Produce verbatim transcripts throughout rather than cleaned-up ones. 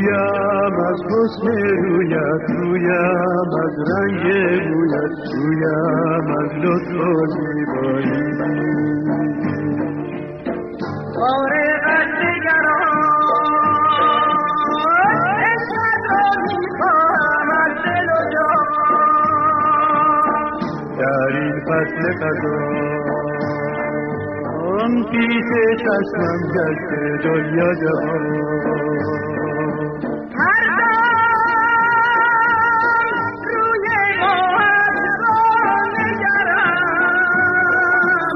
گویم از حسن رویت، گویم از رنگ بویت، گویم از لطف و زیبایی. فارغ از نگران عشقت را میخواهم از دل و جان، در این فصل خزان پیش چشمم گشته دنیا جهان. هر دم روی ماهت را نگرم،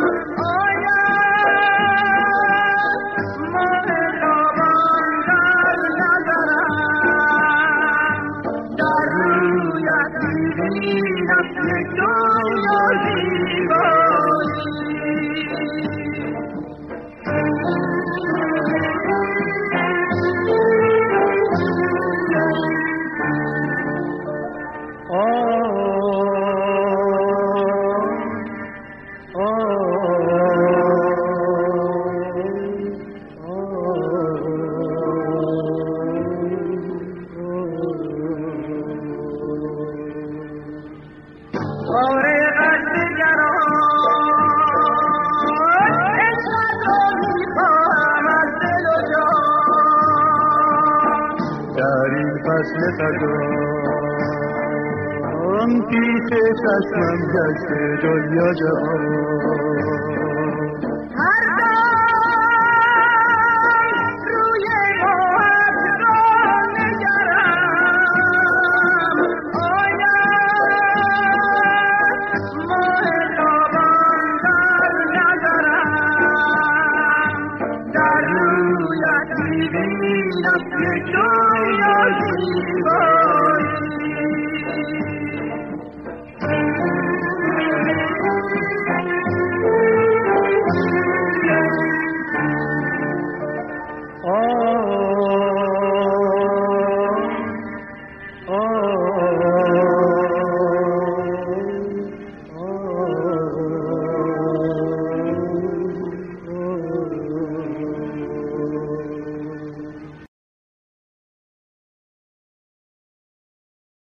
آید ماه تابان در نظرم، در رویت می‌بینم یک دنیا زیبایی. فصل پیش چشمم گشته دنیا جهان. هر دم روی ماهت را نگرم، آید ماه تابان در نظرم، در رویت می‌بینم یک دنیا زیبا.